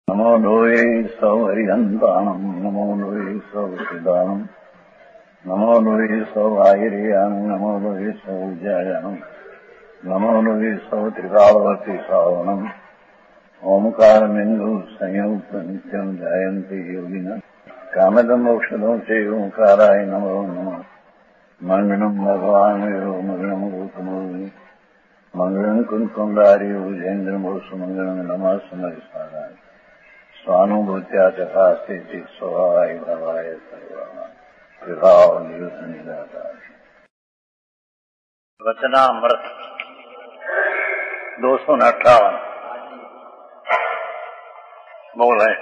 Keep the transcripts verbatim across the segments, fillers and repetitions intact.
नमो लोये सौहरिहन्ताणम् नमो लोये सौहृदानम् नमो लोये सौभागिर्यानम् नमो लोये सौजायानम् नमो लोये सौत्रिकावती सावनम् ओंकारमिन्दु संयुक्त नित्यम् जायन्ति योगिनः कामदम् मोक्षदम् च ओंकाराय नमो नमः मङ्गलम् भगवान् वीरो मङ्गलम् गौतमोऽग्नि मङ्गलम् कुन्कुण्डारि उजेन्द्रमोसु मङ्गलम् नमः समरिसाराय स्वानुभूत्या तथा स्थिति स्वभावाय भवाय सर्वभाव निदाता वचनामृत दो सौ अट्ठावन बोल है।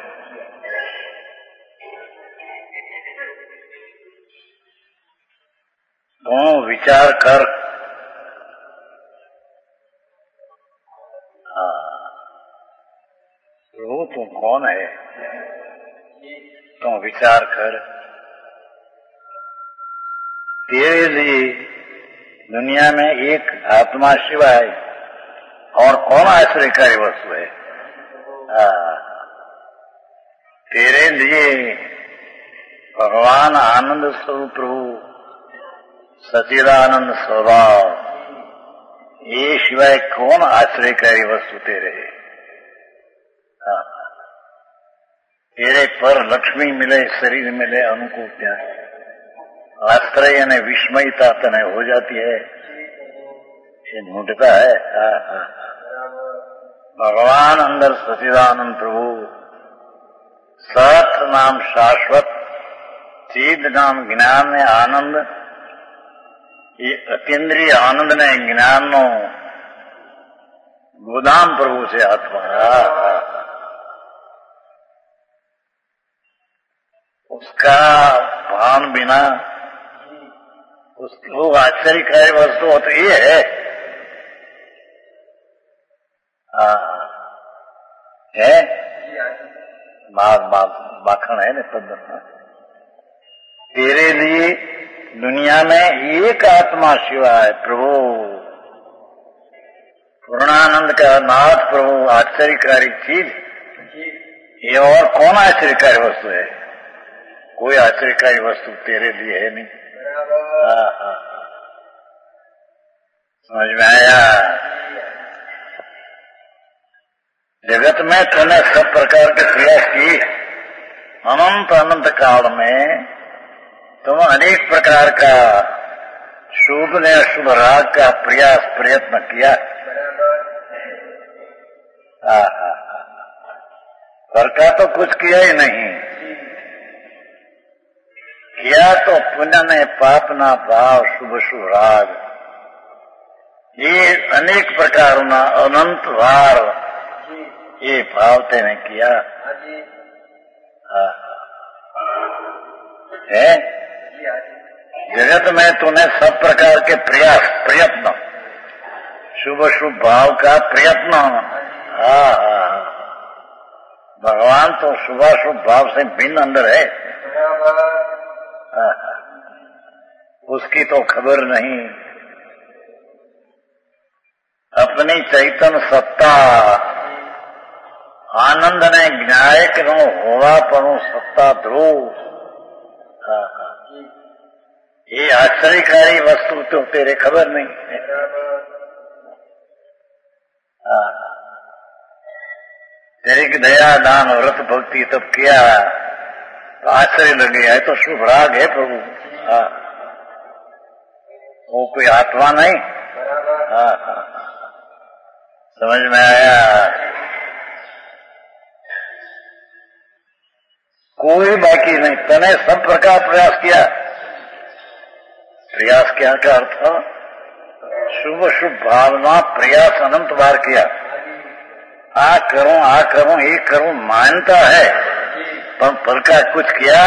तो विचार कर प्रभु तू कौन है, तो विचार कर। तेरे लिए दुनिया में एक आत्मा सिवाय और कौन आश्रयकारी वस्तु है। आ, तेरे लिए भगवान आनंद स्वरूप प्रभु सच्चिदानंद स्वभाव, ये सिवाय कौन आश्रयकारी वस्तु तेरे है। तेरे पर लक्ष्मी मिले, शरीर मिले, अनुकूल क्या आश्रय ने विस्मयता तने हो जाती है, ये ढूंढता है। आ, आ, भगवान अंदर सच्चिदानंद प्रभु, सत नाम शाश्वत, चिद नाम ज्ञान ने आनंद, ये अतीन्द्रिय आनंद ने ज्ञान नो गोदाम प्रभु से आत्मा। उसका भान बिना उसको आश्चर्यकारी वस्तु हो तो ये है। आ, है माखन है न पद्धत। तेरे लिए दुनिया में एक आत्मा सिवाय प्रभु पूर्णानंद का नाथ प्रभु आश्चर्यकारी चीज, ये और कौन आश्चर्यकारी वस्तु है। कोई आश्चर्यकारी वस्तु तेरे लिए है नहीं। हाँ हाँ समझ में आया। जगत में तूने सब प्रकार के प्रयास किए, अनंत अनंत काल में तुम अनेक प्रकार का शुभ ने अशुभ राग का प्रयास प्रयत्न किया। हाँ हाँ पर का तो कुछ किया ही नहीं। किया तो पुण्य ने पाप ना भाव शुभ शुभ राग, ये अनेक प्रकार ना अनंत भार ये भाव तेने किया है। जगत में तूने सब प्रकार के प्रयास प्रयत्न शुभ शुभ भाव का प्रयत्न। हाँ हाँ भगवान तो शुभ शुभ भाव से भिन्न अंदर है। उसकी तो खबर नहीं। अपनी चैतन्य सत्ता आनंद ने ज्ञायक नो होवा पनु सत्ता ध्रुव, ये आश्चर्यकारी वस्तु तो तेरे खबर नहीं। तेरे की दया दान व्रत भक्ति तब किया तो आश्चर्य लगे है, तो शुभ राग है प्रभु। हाँ वो कोई आत्मा नहीं। हाँ हाँ समझ में आया। कोई बाकी नहीं, तने सब प्रकार प्रयास किया। प्रयास क्या का अर्थ, शुभ शुभ भावना प्रयास अनंत बार किया। आ करूं आ करूं ये करूं मानता है, पर पर का कुछ किया।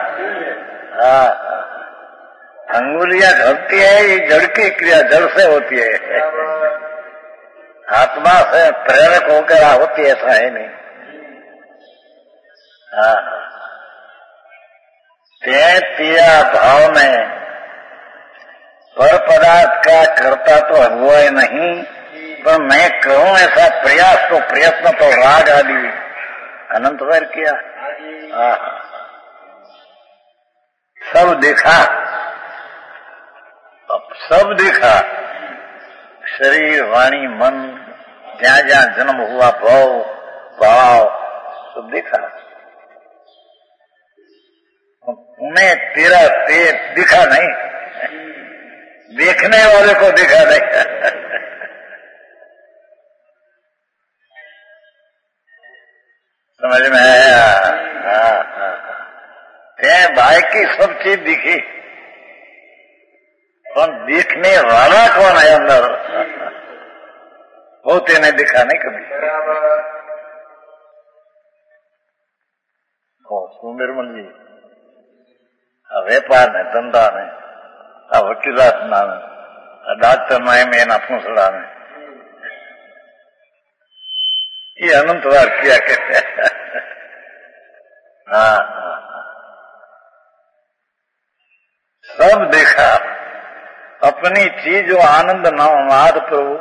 अंगुलियां घलती है, ये जड़ की क्रिया जड़ से होती है, आत्मा से प्रेरक होकर होती है, ऐसा है नहीं। ते तिया भाव में पर पदार्थ का करता तो हुआ ही नहीं, पर मैं करूं ऐसा प्रयास तो प्रयत्न तो राग आदि अनंत वैर किया। सब देखा, अब सब देखा, शरीर वाणी मन, जहां जहां जन्म हुआ भाव भाव सब देखा। तुम्हें तेरा तेज दिखा नहीं, देखने वाले को दिखा नहीं। समझ में आया? हाँ हाँ हाँ, भाई की सब चीज दिखी, कौन देखने वाला कौन है अंदर, वो तेने दिखा नहीं कभी। निर्मल जी વેપાર ને ધંધા ને આ વકીલાત ના ડાક્ટર ના એમ એના પૂંછડા ને ये अनंत बार किया कहते हैं। हाँ हाँ सब देखा, अपनी चीज जो आनंद नाद प्रभु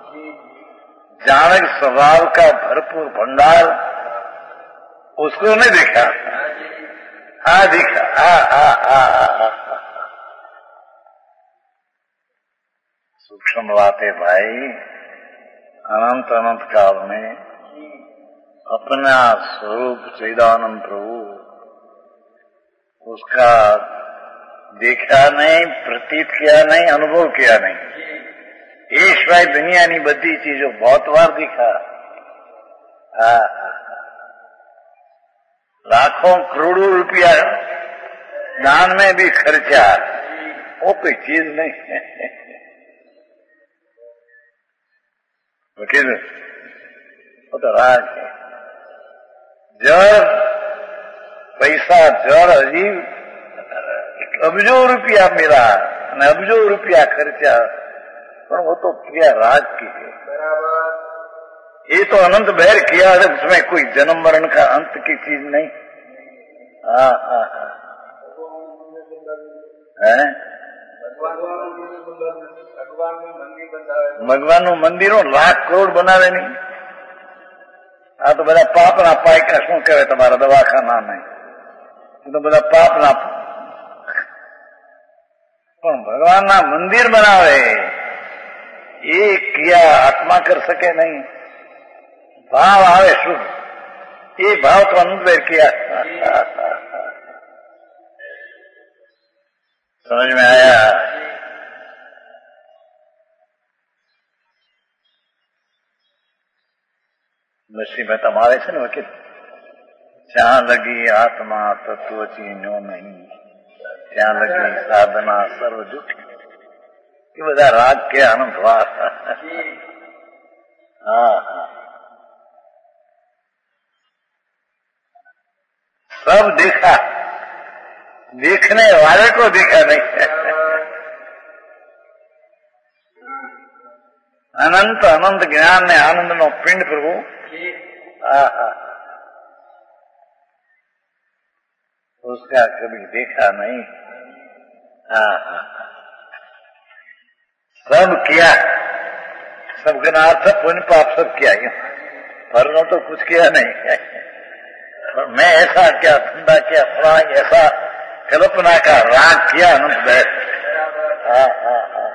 जानक स्वभाव का भरपूर भंडार, उसको नहीं देखा। हाँ देखा, हाँ हाँ हाँ हाँ सूक्ष्म बात है भाई। अनंत अनंत काल में अपना स्वरूप चिदानंद प्रभु उसका देखा नहीं, प्रतीत किया नहीं, अनुभव किया नहीं। ये सिवाय दुनिया की बधी चीजों बहुत बार दिखा। हाँ लाखों करोड़ों रुपया दान में भी खर्चा, वो कोई चीज नहीं। वकील वो तो राज है। जड़ पैसा जड़ अजीब अबजो रुपया मेरा અને अबजो रुपया खर्चा, पर वो तो क्रिया राज की है। ये तो अनंत बैर किया है, उसमें कोई जन्म मरण का अंत की चीज नहीं। हाँ हाँ हाँ है भगवान નું મંદિરો લાખ કરોડ બનાવે નહીં। આ તો બધા પાપના પાયકા શું કહેવાય તમારા દવાખાના નહીં, એ તો બધા પાપના। પણ ભગવાનના મંદિર બનાવે એ ક્રિયા આત્મા कर सके नहीं। भाव आवे शुभ, ये भाव तो अनंत किया। समझ में आया? नशी में તમારે છે ને વકીલ, જ્યાં લગી આત્મા તત્વ ચીન્યો નહીં, ત્યાં લગી સાધના સર્વ જૂઠી। એ બધા રાગ કે આનંદ વાત। हाँ हाँ सब देखा, देखने वाले को देखा नहीं। अनंत अनंत ज्ञान ने आनंद नो पिंड प्रभु। हाँ उसका कभी देखा नहीं। हाँ हाँ सब किया, सब गणार्थ पुण्य पाप सब किया, पर न तो कुछ किया नहीं। पर मैं ऐसा क्या धंधा क्या फला ऐसा कल्पना का राग किया अनंत बैठ। हाँ हाँ हाँ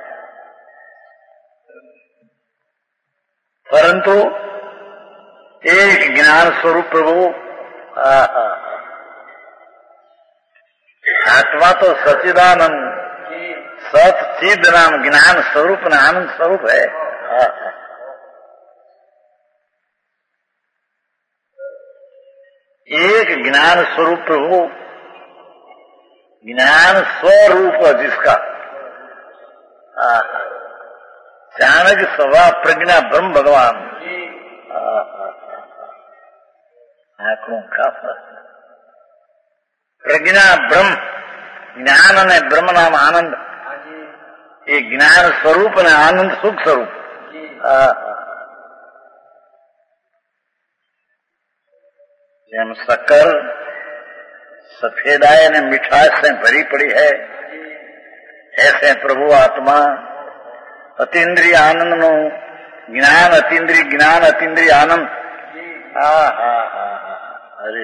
परंतु एक ज्ञान स्वरूप प्रभु। हाँ हाँ आत्मा तो सच्चिदानंद सत चिद नाम ज्ञान स्वरूप न आनंद स्वरूप है। हाँ एक ज्ञान स्वरूप प्रभु, ज्ञान स्वरूप जिसका चाणक स्वभाव प्रज्ञा ब्रह्म भगवान। आंखों का प्रज्ञा ब्रह्म, ज्ञान ने ब्रह्म नाम आनंद, ये ज्ञान स्वरूप ने आनंद सुख स्वरूप। જેમ સકર सफेदाई ने मिठास से भरी पड़ी है, ऐसे प्रभु आत्मा अतीन्द्रिय आनंद नो ज्ञान, अतीन्द्रिय ज्ञान, अतीन्द्रिय आनंद। हाँ हाँ हाँ अरे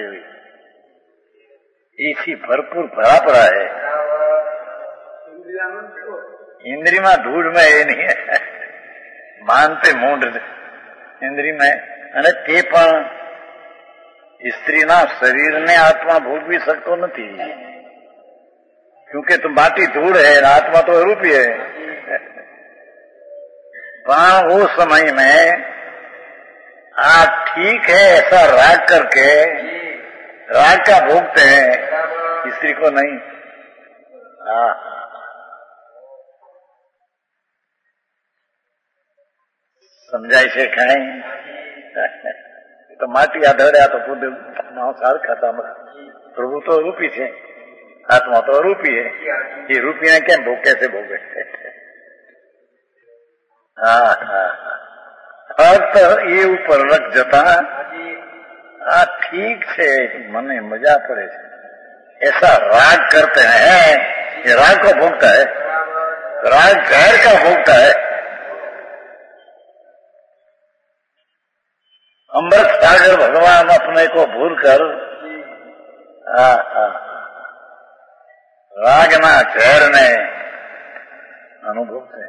इसी भरपूर भरा पड़ा है। इंद्री में धूल में ये नहीं है, मानते मूड इंद्री में અને તે પણ સ્ત્રીના શરીરને આત્મા ભોગવી શકતો નથી, क्योंकि तो माटी धूल है, आत्मा तो रूपी है। पर वो समय में आप ठीक है ऐसा राग करके राग का भोगते हैं, स्त्री को नहीं। हाँ, समझाई से खाए तो माटी आधड़્યા तो खुद सार खाता। प्रभु तो रूपी है, आत्मा तो रूपी है, ये रूपी ने क्या भोग कैसे भोगे। हाँ हाँ अर्थ ये ઉપર રખ જતા આ ठीक છે, મને મજા પડે છે। ऐसा राग करते हैं, ये राग को भोगता है, राग गैर का भोगता है। अमृत सागर भगवान अपने को भूल कर राग ना जहर ने अनुभव से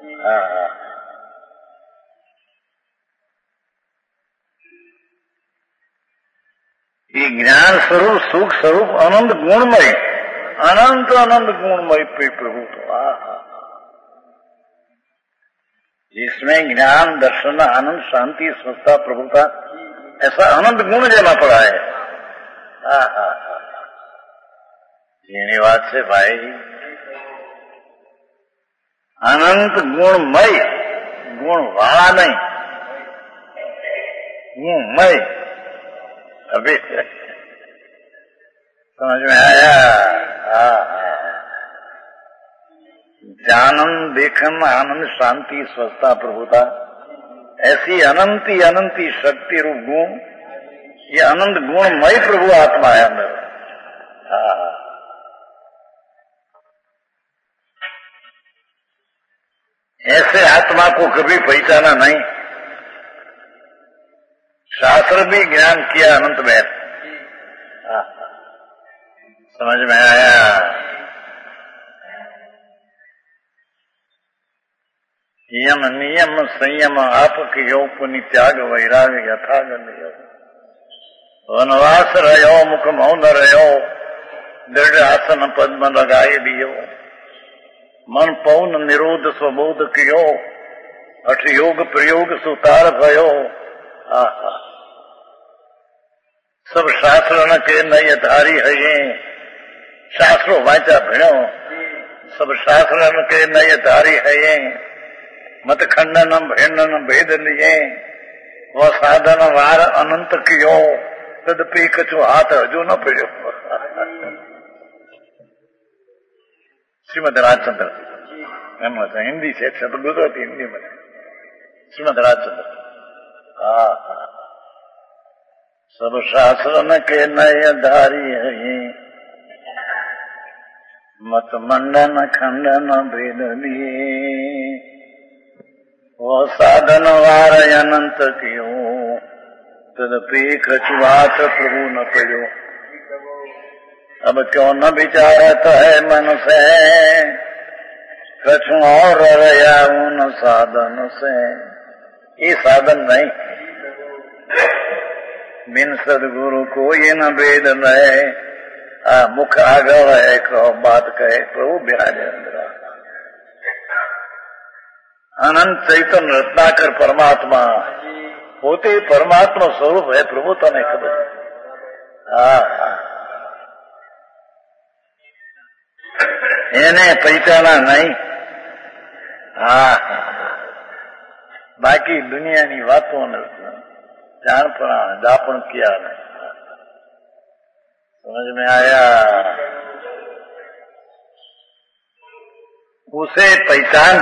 ये ज्ञान स्वरूप सुख स्वरूप आनंद गुणमय, अनंत आनंद गुणमय प्रभु तो आहा, जिसमें ज्ञान दर्शन आनंद शांति स्वस्थता प्रभुता ऐसा आनंद गुण जमा पड़ा है। हाँ हाँ हाँ श्रीनिवास से भाई अनंत गुणमय, गुण वाला नहीं, गुणमय। अभी समझ में आया? हाँ हाँ जानन देखन आनंद शांति स्वस्थता प्रभुता ऐसी अनंती अनंती शक्ति रूप गुण, ये अनंत गुणमय प्रभु आत्मा है अंदर। हाँ ऐसे आत्मा को कभी पहचाना नहीं, शास्त्र भी ज्ञान किया अनंत में। हाँ समझ में आया? यम नियम संयम आप कियो पुनि त्याग वैराग यथाग लियो, वनवास रहो मुख मौन रहो, दृढ़ आसन पद्म लगाए दियो, मन पौन निरोध स्वबोध कियो, हठ योग प्रयोग सुतार भयो। आहा सब शास्त्र न के नय धारी है, शास्त्रों वाचा भिड़ो, सब शास्त्र न के नय धारी है, मत खंडन भिंडन भेद लिए, वह साधन वार अनंत कियो, तदपि कछु हाथ हजू न पड़ो। श्रीमद राजचंद्र एम हिंदी से शब्द गुजराती हिंदी में श्रीमद राजचंद्र। हाँ सब शास्त्र न के नय धारी है, मत मंडन खंडन भेद लिए, वो साधन वार अनंत कियो, तदपि कछुआत प्रभु न पड़ो। अब क्यों न विचारत है मन से, कछु और रया उन साधन से। ये साधन नहीं, बिन सदगुरु को ये न वेद रहे, मुख आगव है कहो बात कहे, प्रभु विराजे अंदर। अनंत चैतन्य रत्नाकर परमात्मा पोते परमात्मा स्वरूप है प्रभु, तो नहीं खबर। हाँ એને પૈસાના નહીં। હા બાકી દુનિયાની વાતો જાણપણા દાપણ किया नहीं। समझ में आया? उसे पहचान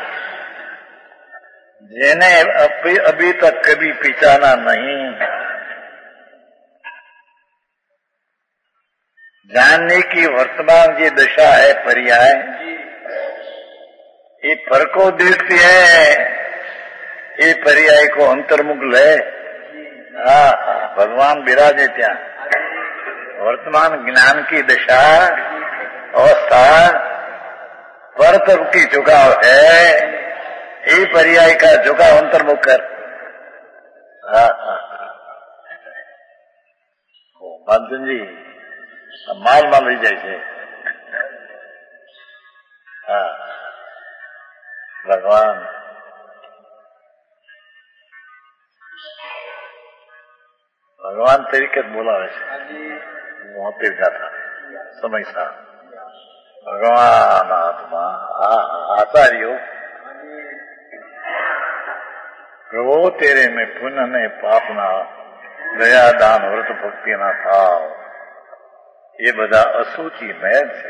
जिन्हें अभी, अभी तक कभी पहचाना नहीं, जानने की वर्तमान ये दशा है पर्याय, ये फर को देखती है, ये पर्याय को अंतर्मुख ले, હા ભગવાન બિરાજે ત્યાં વર્તમાન ज्ञान की दशा अवस्था परतप की झुकाव है, यही पर्याय का झुकाव अंतर्मुख कर। हाँ हाँ मानसिंह जी माल माल લઈ જાય છે। હા ભગવાન भगवान तरीके बोलावे છે મોતી ગાથા સમય સા भगवान आत्मा आचार्यो प्रभु तेरे में पुण्य ने पापना दया दान व्रत भक्ति ना भाव ये बधा असूची मैल છે।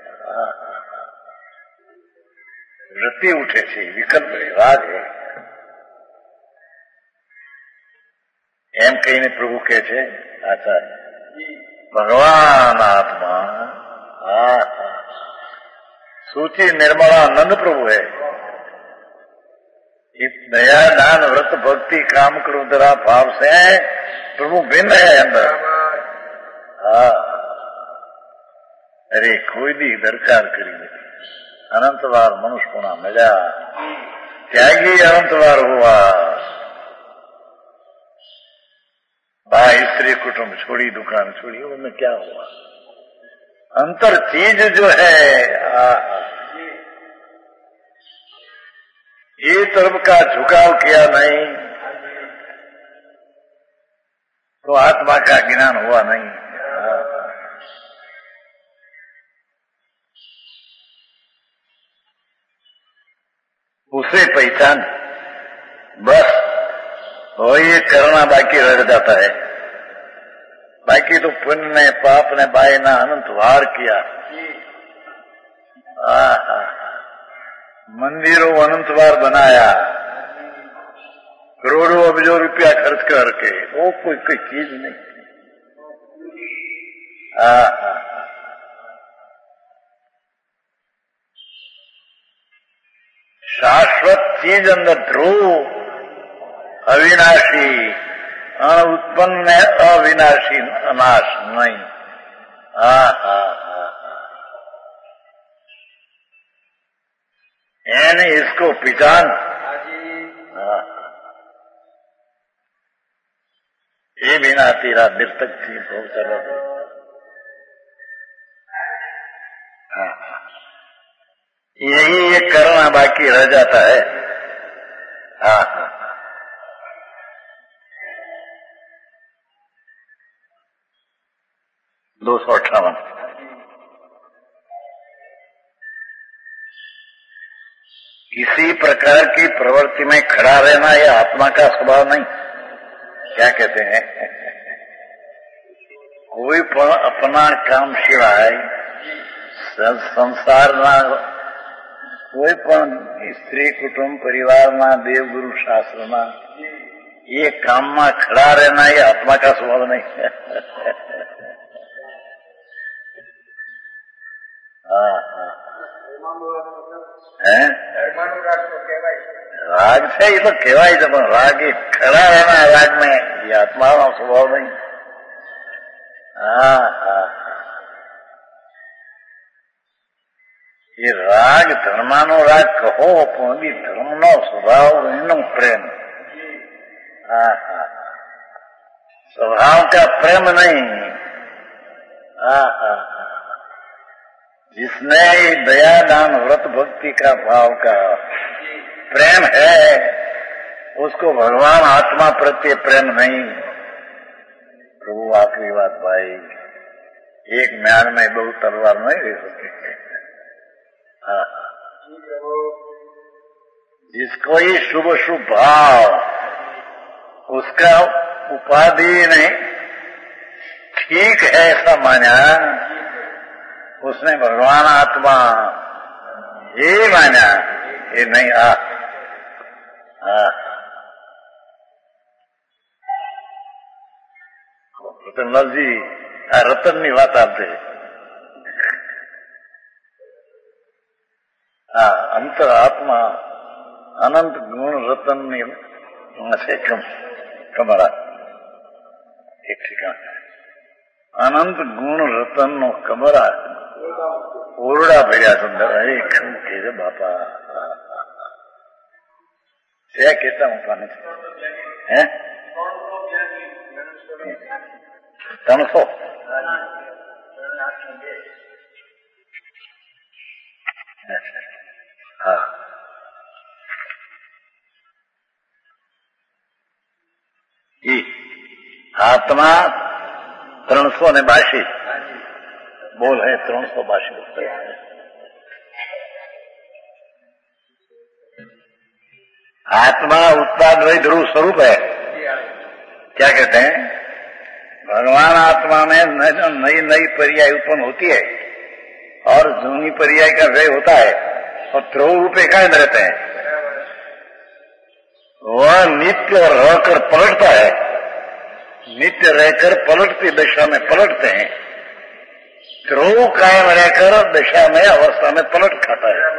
વૃત્તિ ઉઠે છે વિકલ્પ રાગ है એમ કહીને પ્રભુ કહે છે આચાર્ય ભગવાન આત્મા सूची निर्मला नंद प्रभु है। इस दया दान व्रत भक्ति काम क्रोधरा भाव से प्रभु भिन्न है अंदर। हाँ अरे कोई भी दरकार करी अनंतवार मनुष्य होना मिला त्यागी अनंतवार हुआ। भाई स्त्री कुटुंब छोड़ी दुकान छोड़ी उनमें क्या हुआ? अंतर चीज जो है आ, ये तरफ का झुकाव किया नहीं तो आत्मा का ज्ञान हुआ नहीं। उसे पहचान बस वो ये करना बाकी रह जाता है। बाकी तो पुण्य ने पाप ने बाई ना अनंत वार किया। मंदिरों अनंत वार बनाया करोड़ों अबजों रुपया खर्च करके वो कोई कोई चीज नहीं। आ, आ, शाश्वत चीज अंदर ध्रुव अविनाशी उत्पन्न अविनाशी अनाश नहीं। हाँ हाँ हाँ यानी इसको पहचान। हाँ ये बिना तेरा निर्तक थी बहुत चलो। हाँ यही एक करना बाकी रह जाता है। हाँ हाँ दो सौ अट्ठावन किसी प्रकार की प्रवृत्ति में खड़ा रहना यह आत्मा का स्वभाव नहीं। क्या कहते हैं? कोई पण अपना काम सिवाय संसार ना कोई पण स्त्री कुटुंब परिवार ना देव गुरु शास्त्र ना ये काम में खड़ा रहना ये आत्मा का स्वभाव नहीं। हाँ हाँ है राग से ये तो कहवाय છે પણ राग ये खड़ा रहना राग में ये आत्मा का स्वभाव नहीं। हाँ हाँ ये राग धर्मानो राग कहो पण बी धर्मनो स्वभाव एनो प्रेम। हाँ हाँ स्वभाव का प्रेम नहीं। हाँ हाँ जिसने दया दान व्रत भक्ति का भाव का प्रेम है उसको भगवान आत्मा प्रत्ये प्रेम नहीं। प्रभु आखिरी बात भाई एक म्यान में बहु तलवार नहीं रह सकते। हाँ जिसको ये शुभ शुभ भाव उसका उपाधि नहीं ठीक है ऐसा माना उसने भगवान आत्मा ये माना ये नहीं। आ, आ, रतनलाल जी आ रतन ની વાત આપते आ अंतर आत्मा अनंत गुण रतन ની છે કમરા एक ठिकाना अनंत गुण रतन नो कमरा ओरडा भर्या सुंदर अरे શું કે રે બાપા છે કેતા હું પાને હે ત્રણસો હા એ આત્मा ત્રણસો ને બાશી बोल है त्रण सौ बाशी आत्मा उत्पाद वही ध्रुव स्वरूप है। क्या कहते हैं भगवान आत्मा में नई नई पर्याय उत्पन्न होती है और जूनी पर्याय का व्यय होता है और ध्रुव रूप एकांत रहते हैं। वह नित्य रहकर पलटता है, नित्य रहकर पलटती दशा में पलटते हैं। ध्रुव कायम रहकर दशा में अवस्था में पलट खाता है।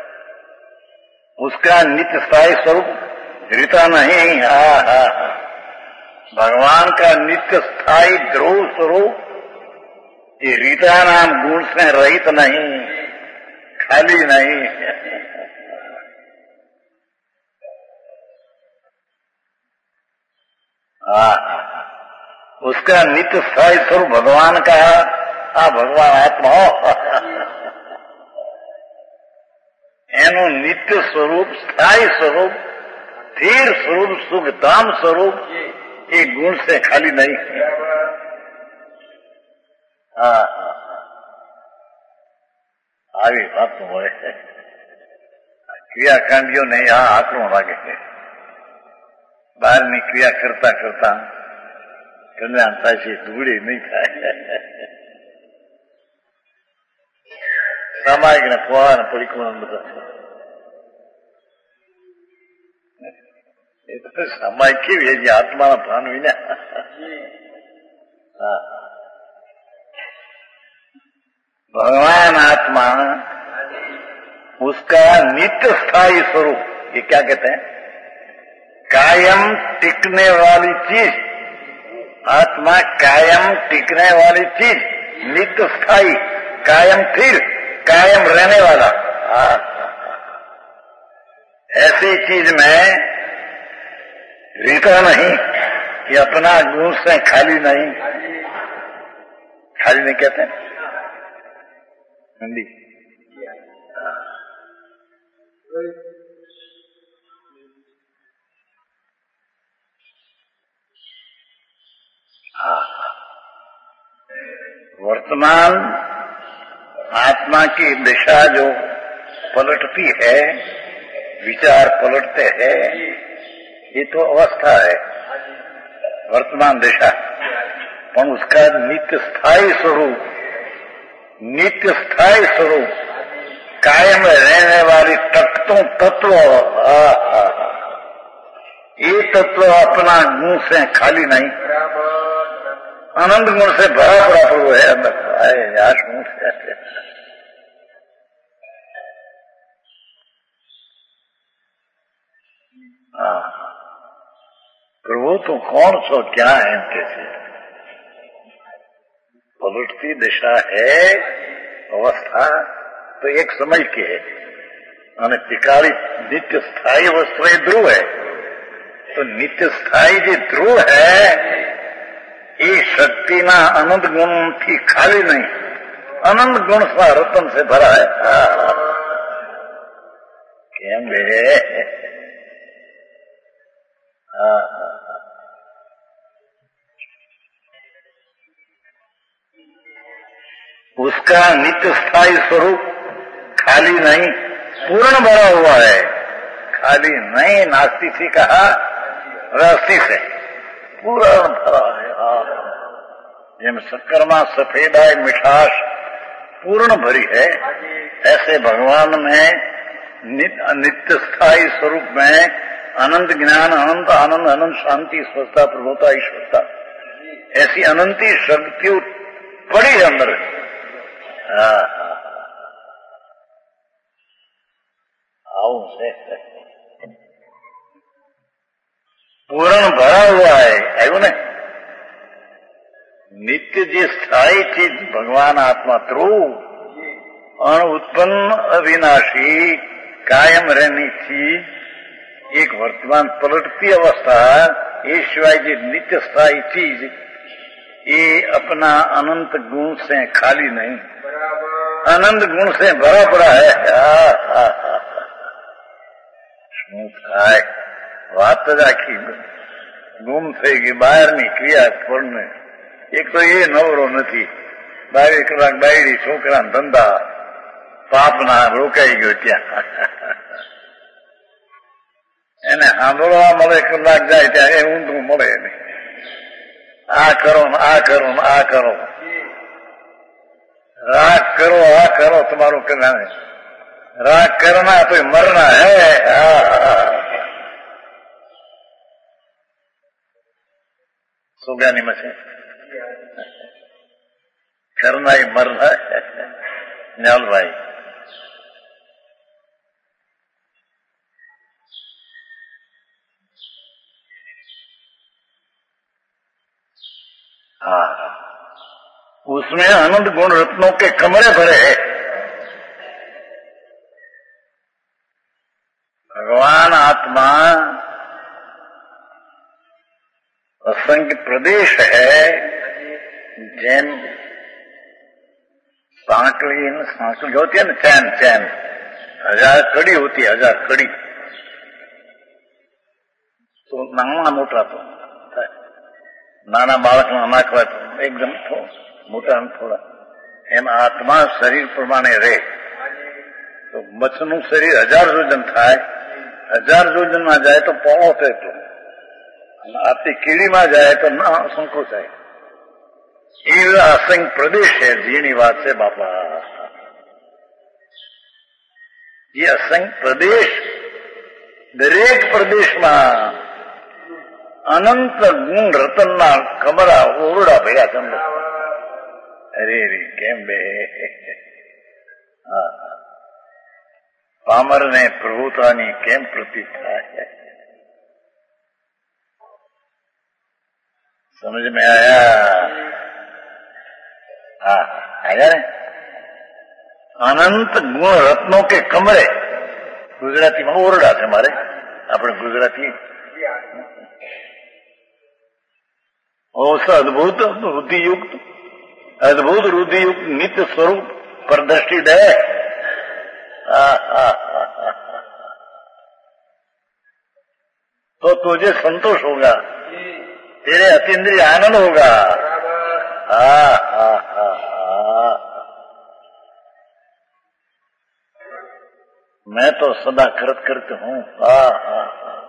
उसका नित्य स्थायी स्वरूप रीता नहीं। हा हा हा भगवान का नित्य स्थायी ध्रुव स्वरूप ये रीता नाम गुण से रहित नहीं, खाली नहीं। हा उसका नित्य स्थायी स्वरूप भगवान का आ भगवान आत्मा एનું નિત્ય સ્વરૂપ સ્થાયી સ્વરૂપ સ્થિર સ્વરૂપ સુખધામ સ્વરૂપ એ ગુણ से खाली नहीं। હા આવી વાત હોય ક્રિયાકાંડીઓને આ આકરું લાગે છે। બહારની ક્રિયા કરતા કરતા કલ્યાણ થાય છે, ધૂળી નહીં થાય। સામાયિક ને ફુવાને પરિક્રમણ બધા એ તો સામાયિક કેવી है જે આત્માના ભાન વિના। भगवान आत्मा उसका नित्य स्थायी स्वरूप ये क्या कहते हैं कायम टिकने वाली चीज। आत्मा कायम टिकने वाली चीज, नित्य स्थायी, कायम स्थिर, कायम रहने वाला। ऐसी चीज में रीता नहीं कि अपना गुण से खाली नहीं। खाली नहीं कहते हिंदी। वर्तमान आत्मा की दिशा जो पलटती है, विचार पलटते हैं, ये तो अवस्था है वर्तमान दिशा। पर उसका नित्य स्थायी स्वरूप, नित्य स्थायी स्वरूप कायम रहने वाली तत्वों तत्व ये तत्व अपना गुण से खाली नहीं, अनंत गुण से भरा पड़ा प्रभु है अंदर। यार गुण से प्रभु तो कौन सो क्या है कैसे पलटती दिशा है अवस्था तो एक समझ की है અને પિકાળી नित्य स्थायी वस्तु ध्रुव है। तो नित्य स्थायी जो ध्रुव है ये शक्ति ना अनंत गुण थी खाली नहीं, अनंत गुण सा रतन से भरा है। केम बे उसका नित्य स्थायी स्वरूप खाली नहीं, पूर्ण भरा हुआ है। खाली नहीं, नास्ती से कहा रस्ती से पूर्ण भरा है। जिम शक्करमा सफेदाई मिठास पूर्ण भरी है, ऐसे भगवान में नित्य स्थायी स्वरूप में अनंत ज्ञान, अनंत आनंद, अनंत शांति, स्वस्थता, प्रभुता, ईश्वरता ऐसी अनंती शक्ति पड़ी है अंदर। आओ से पूर्ण भरा हुआ है, आयु ने नित्य जी स्थायी चीज भगवान आत्मा ध्रुव और उत्पन्न अविनाशी कायम रहनी चीज एक वर्तमान पलटती अवस्था ये शिवाय जी नित्य स्थायी चीज ये अपना अनंत गुण से खाली नहीं, अनंत गुण से भरा पड़ा है। શું થાય વાત જ આખી ગુમ થઈ ગઈ, બહારની ક્રિયા ફળને. એક તો એ નવરો નથી, બાવીસ કલાક બાયડી છોકરા ધંધા પાપના રોકાઈ ગયો ત્યાં. એને સાંભળવા મળે કલાક જાય ત્યાં એ ઊંધું મળે નહીં. આ કરો ને આ કરો ને આ કરો, રાગ કરો આ કરો તમારું કલ્યાણ, राग करना तो मरना है। सो गया नहीं मचे, करना ही मरना है। न्याल भाई हाँ, उसमें अनंत गुण रत्नों के कमरे भरे हैं। भगवान आत्मा असंख्य प्रदेश है। जैन सांकली सांकली होती है ना, चैन चैन हजार कड़ी होती है, हजार कड़ी तो नाना मोटा तो नाना बालक नाखवा तो एकदम मोटा थोड़ा एम आत्मा शरीर प्रमाणे रहे तो मच्छનું શરીર હજાર જોજન થાય, હજાર જોજનમાં જાય તો પોળો થતો, આથી કીડીમાં જાય તો ના સંકોચાય. એ અસંખ્ય પ્રદેશ છે, જેની વાત છે બાપા. એ અસંખ્ય પ્રદેશ, દરેક પ્રદેશમાં અનંત ગુણ રતનના કમરા ઓરડા ભર્યા તમને. અરે રે કેમ બે હા, पामर ने प्रभुतानी केम प्रतीत है। समझ में आया? हाँ आया ने? अनंत गुण रत्नों के कमरे, गुजराती में ओरडा थे हमारे, अपने गुजराती ओसा अद्भुत रुद्धि युक्त, अद्भुत रुद्धि युक्त नित्य स्वरूप पर दृष्टि दे। तो तुझे संतोष होगा, तेरे अतीन्द्रिय आनंद होगा। हा हा हा हा, मैं तो सदा कृत करते हूँ। हा हा,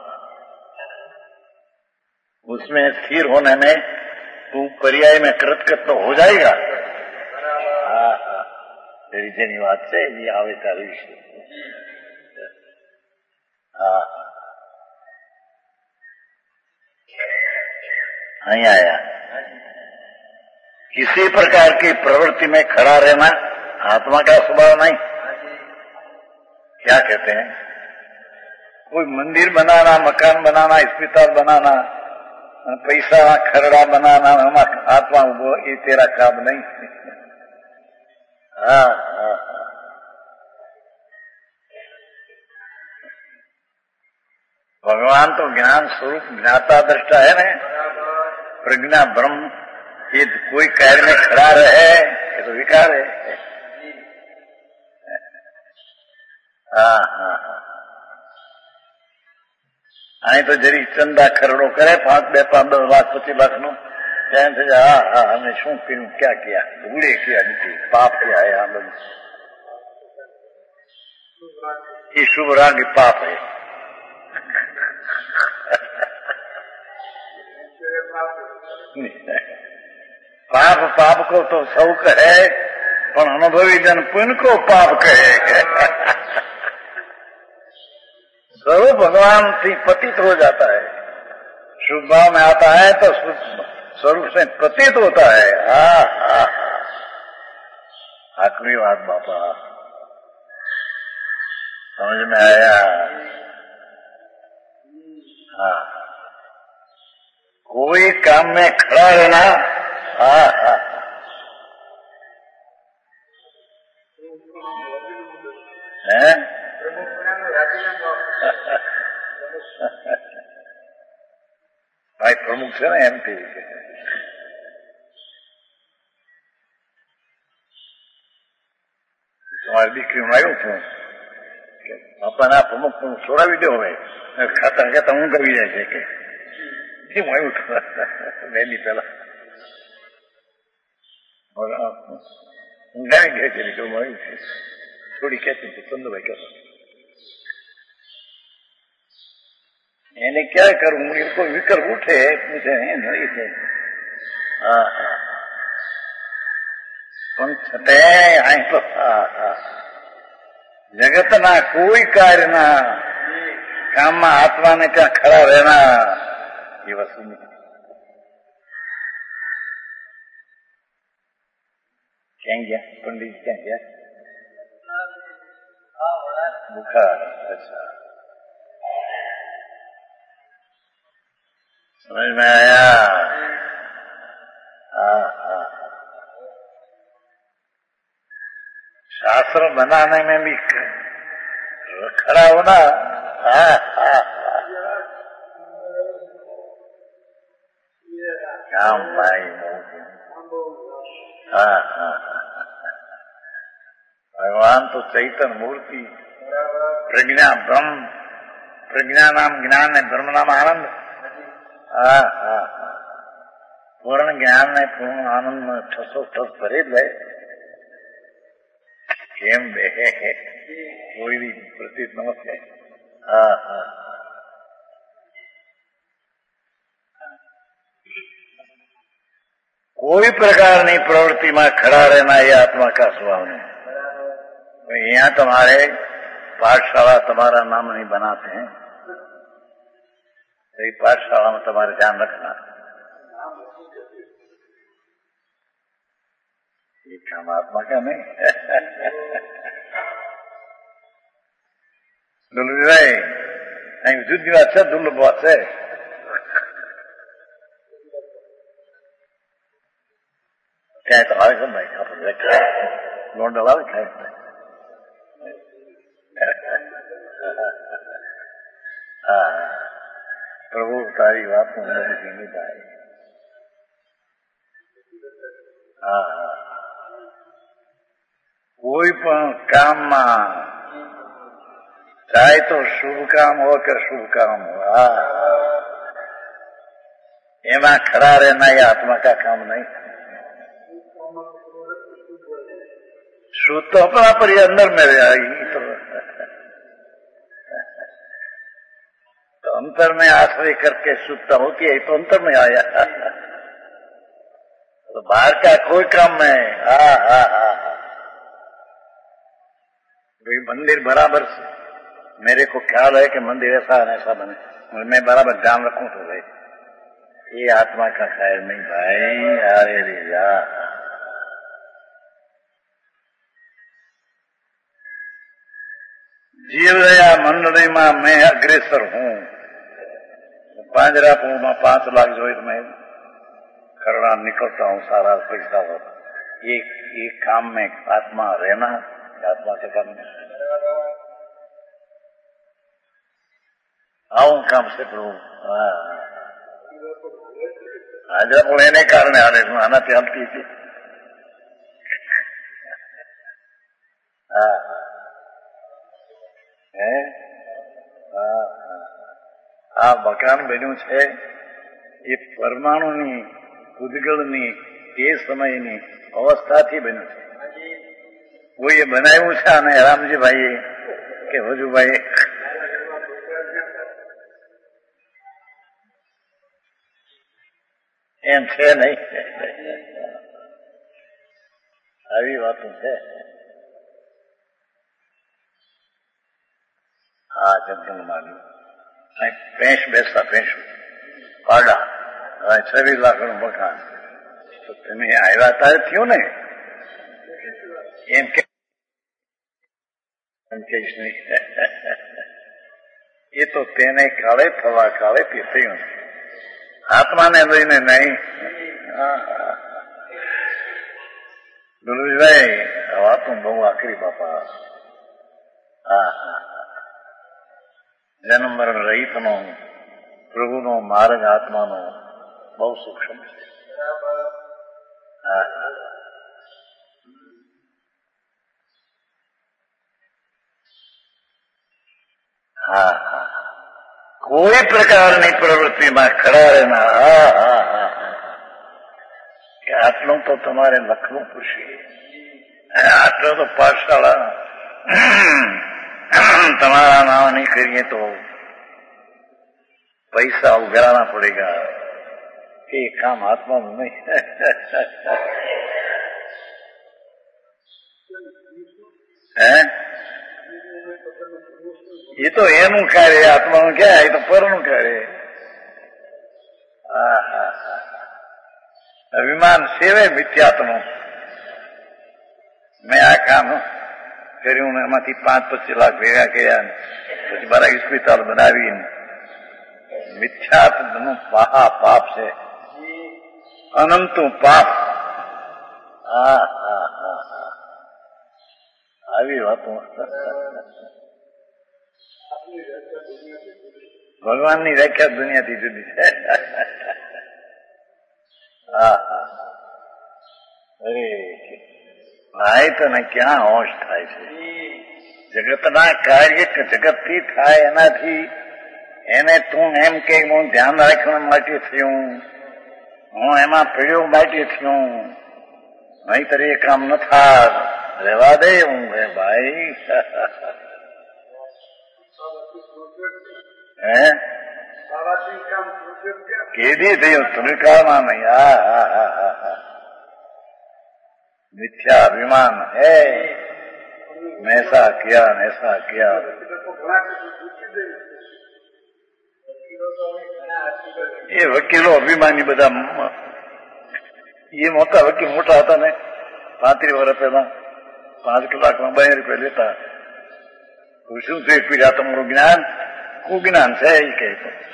उसमें स्थिर होने में तू पर्याय में कृतकृत तो हो जाएगा। हा हा, तेरी जेनी बात से ये आवे तारी विषय। हाँ नहीं आया। किसी प्रकार की प्रवृत्ति में खड़ा रहना आत्मा का स्वभाव नहीं। क्या कहते हैं, कोई मंदिर बनाना, मकान बनाना, अस्पताल बनाना, पैसा खरड़ा बनाना आत्मा वो ये तेरा काम नहीं। हाँ हाँ, भगवान तो ज्ञान स्वरूप ज्ञाता दृष्टा है ना, प्रज्ञा ब्रह्म। ये कोई कार्य में खड़ा रहे ये तो विकार है। हाँ हाँ हाँ, आई तो जरी चंदा खरड़ो करे पांच बे पांच दस लाख पच्चीस लाख नो क्या हाँ हाँ हमने शू क्यों क्या किया, बूढ़े किया नहीं, पाप किया है हम लोग। ये शुभ राग पाप है। पाप पाप को तो सौ कहे, पर अनुभवी जन पुण्य को पाप कहे। स्वरूप भगवान से पतित हो जाता है, शुभ भाव में आता है तो स्वरूप से प्रतीत होता है। हाँ हाँ, आखिरी बात बापा समझ में आया? हाँ, कोई काम में खड़ा रहना હા હા હે ભાઈ પ્રમુખ છે ને એમથી તમારી દીકરીનું આવ્યું છું કે બાપાના પ્રમુખ છોડાવી દો હવે ખાતા ખાતા ઊંઘ આવી જાય છે કે કેમ આવ્યું હતું વહેલી પેલા ઊંઘાવી ગયા છે નીકળમાં આવ્યું છે થોડી કહેતી હતી ચંદ્રભાઈ કહેતો એને ક્યારે કરવું એ કોઈ વિકલ્પ ઉઠે પૂછે એ નહીં છે હા હા પણ છતાં જગતના કોઈ કાર્યના કામમાં આત્માને ત્યાં ખડા રહેના એ વસ્તુ નથી. ક્યાં ગયા પંડિત ક્યાં ગયા બુખાર અચ્છા समझ में आया हाँ हाँ शास्त्र बनाने में भी खड़ा होना हाँ हाँ काम भाई हाँ हाँ भगवान तो चैतन्य मूर्ति प्रज्ञा ब्रह्म प्रज्ञा नाम ज्ञान है ब्रह्म नाम आनंद હા હા હા પૂર્ણ જ્ઞાન ને પૂર્ણ આનંદ ઠસો ઠસ ભરી જ લે કેમ બે કોઈ પ્રતીત નમસ્તે હા હા कोई प्रकार नहीं प्रवृत्ति में खड़ा रहना ये आत्मा का स्वभाव नहीं. यहाँ तुम्हारे पाठशाला तुम्हारा नाम नहीं बनाते हैं तो पाठशाला में तुम्हारे ध्यान रखना ये काम आत्मा का नहीं. दुर्लभ नहीं जुद्ध बात है दुर्लभ बात है क्या तुम्हारे को नहीं खा पड़े लौंड वाला खाए प्रभु तारी बात को हमने जीनी पाए. हाँ कोई पण काम में चाहे तो शुभ काम हो कि शुभ काम हो एमा खड़ा रहना ये आत्मा का काम नहीं. शुद्ध तो अपना पर ये अंदर में रहेगी तो, तो अंतर में आश्रय करके शुद्धता होती है तो अंतर में आया तो बाहर का कोई काम में हाँ हाँ हाँ भाई मंदिर बराबर मेरे को ख्याल है कि मंदिर ऐसा ऐसा बने मैं बराबर ध्यान रखूं तो भाई ये आत्मा का ख्याल नहीं भाई. अरे रीजा जीव रहा मंडली में मैं अग्रेसर हूँ પાંજરાપુર में पांच लाख जो मैं करना निकलता हूँ सारा पैसा हो ये ये काम में आत्मा रहना आत्मा से करना आऊं काम से प्रभु હાજરાપુર એને કારણે હાલે છું આનાથી હલતી હતી. હા હે હા આ મકાન બન્યું છે એ પરમાણુની ઉદગળની એ સમયની અવસ્થાથી બન્યું છે. કોઈએ બનાવ્યું છે અને રામજીભાઈએ કે હજુભાઈ એમ છે નહીં. આવી વાતો છે. હા જંગલમાં ભેંસ બેસતા ભેંસું પાડા હવે છવ્વીસ લાખનું મકાન તો તમે આવ્યા ત્યારે થયું ને એમ કે કહીશ નહીં એ તો તેને કાળે થવા કાળે તે થયું આત્માને લઈને નહીં. દુલુભાઈ વાતું બહુ આકરી બાપા. હા હા જન્મ મરણ રહિતનો પ્રભુનો માર્ગ આત્માનો બહુ સૂક્ષ્મ છે. હા હા હા હા કોઈ પ્રકારની પ્રવૃત્તિમાં ખડા રહેના. હા હા હા કે આટલું તો તમારે લખવું પડશે. આટલો તો પાઠશાળા તમારા નામ નહીં કરીએ તો પૈસા ઉઘરાना पड़ेगा. એ કામ આત્માનું નહીં. હે એ તો એનું કાર્ય, આત્માનું ક્યાં? એ તો પરનું કાર્ય. હા હા હા અભિમાન સેવે મિથ્યાત્મનું. મેં આ કામ કર્યું, એમાંથી પાંચ પચીસ લાખ ભેગા કર્યા, પછી મારા હોસ્પિટલ બનાવીને. મિથ્યાત્મનું મહા પાપ છે, અનંતું પાપ. હા હા હા હા આવી વાતો ભગવાનની વ્યાખ્યા દુનિયાથી જુદી છે. હા હા અરે ભાઈ તને ક્યાં હોશ થાય છે? જગતના કાર્ય જગતથી થાય એનાથી એને તું એમ કે હું ધ્યાન રાખવા માટે થયું, હું એમાં પીડ્યો માટે થયું, નહીતર એ કામ ન થાત. રહેવા દે હું હે ભાઈ. હે કેદી થયું? ત્રિકાળમાં નહીં. હા હા હા હા હા मिथ्या अभिमान है. मैं ऐसा किया ऐसा किया. એ વકીલો અભિમાની બધા. એ મોટા વકીલ મોટા હતા ને, પાંત્રીસ વર્ષ પહેલા પાંચ કલાકમાં બે રૂપિયા લેતા. શું છે પીડા તમારું જ્ઞાન? કુજ્ઞાન છે એ કહે.